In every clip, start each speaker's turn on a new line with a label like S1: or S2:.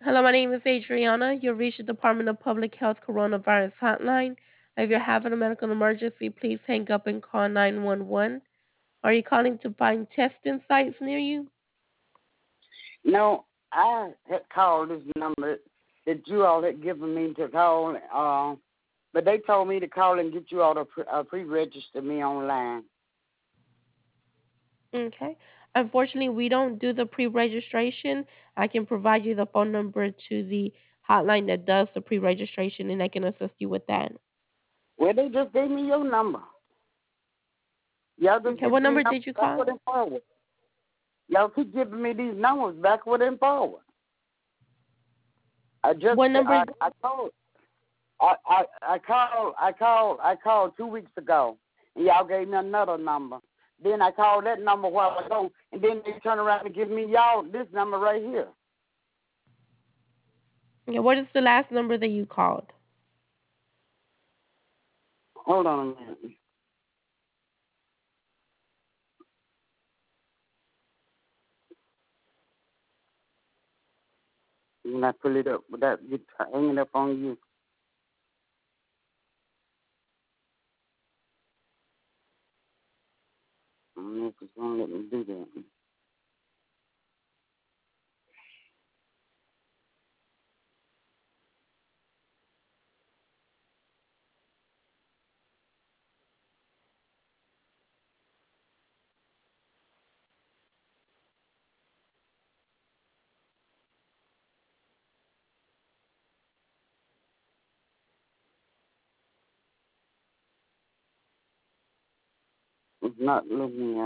S1: Hello, my name is Adriana. You've reached the Department of Public Health Coronavirus Hotline. If you're having a medical emergency, please hang up and call 911. Are you calling to find testing sites near you?
S2: No, I had called this number that you all had given me to call, but they told me to call and get you all to pre-register me online.
S1: Okay. Unfortunately, we don't do the pre registration. I can provide you the phone number to the hotline that does the pre registration and I can assist you with that.
S2: Well, they just gave me your number. Y'all just
S1: Okay.
S2: give
S1: What
S2: me
S1: number
S2: numbers
S1: did you
S2: backward
S1: call?
S2: and forward. Y'all keep giving me these numbers backward and forward.
S1: What number?
S2: I called I called 2 weeks ago, and y'all gave me another number. Then I called that number a while ago, and then they turn around and give me y'all this number right here.
S1: Okay. What is the last number that you called?
S2: Hold on a minute. When I pull it up without it hanging up on you. I don't know if it's going to let me do that. It's not letting me,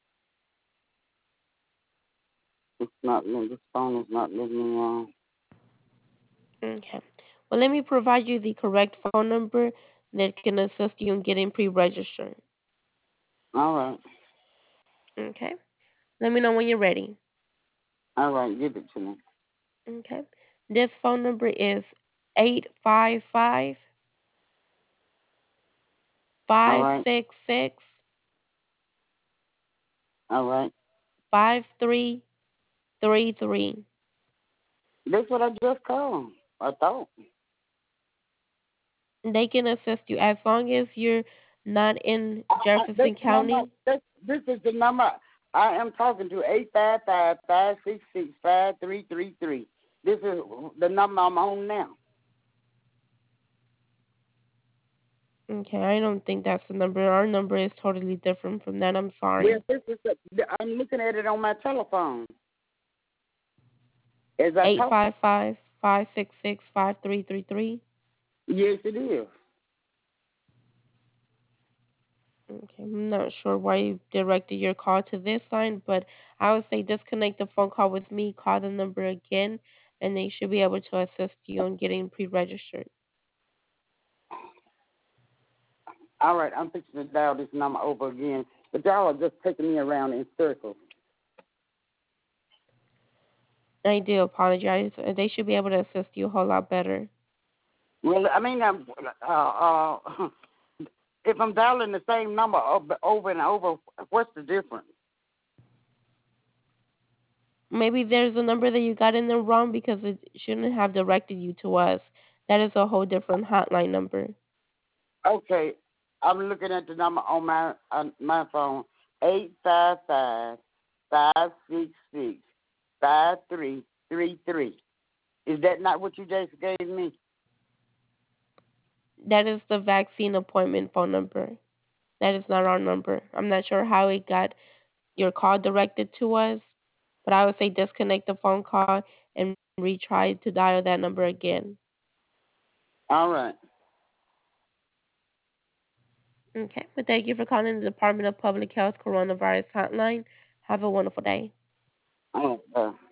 S2: it's not letting, this phone is not letting me,
S1: Okay. Well, let me provide you the correct phone number that can assist you in getting pre-registered.
S2: all right.
S1: Okay. Let me know when you're ready.
S2: All right, give it to me.
S1: Okay. This phone number is 855
S2: All
S1: five
S2: right,
S1: six six
S2: all right.
S1: 5333.
S2: That's what I just called. I thought.
S1: They can assist you as long as you're not in
S2: That's
S1: Jefferson
S2: the number.
S1: County.
S2: This is the number I am talking to. 855-566-5333. This is the number I'm on now.
S1: Okay, I don't think that's the number. Our number is totally different from that. I'm
S2: Yes,
S1: sorry.
S2: this is. I'm looking at it on my telephone as I
S1: Eight
S2: talk.
S1: five five 566 5333.
S2: Yes, it is.
S1: Okay, I'm not sure why you directed your call to this line, but I would say disconnect the phone call with me, call the number again, and they should be able to assist you in getting pre-registered.
S2: All right, I'm fixing to dial this number over again. But y'all are just taking me around in circles.
S1: I do apologize. They should be able to assist you a whole lot better.
S2: Well, I mean, if I'm dialing the same number over and over, what's the difference?
S1: Maybe there's a number that you got in there wrong because it shouldn't have directed you to us. That is a whole different hotline number.
S2: Okay, I'm looking at the number on my phone. 855-566-5333. Is that not what you just gave me?
S1: That is the vaccine appointment phone number. That is not our number. I'm not sure how it got your call directed to us, but I would say disconnect the phone call and retry to dial that number again.
S2: All right.
S1: Okay, but thank you for calling the Department of Public Health Coronavirus Hotline. Have a wonderful day.
S2: Oh,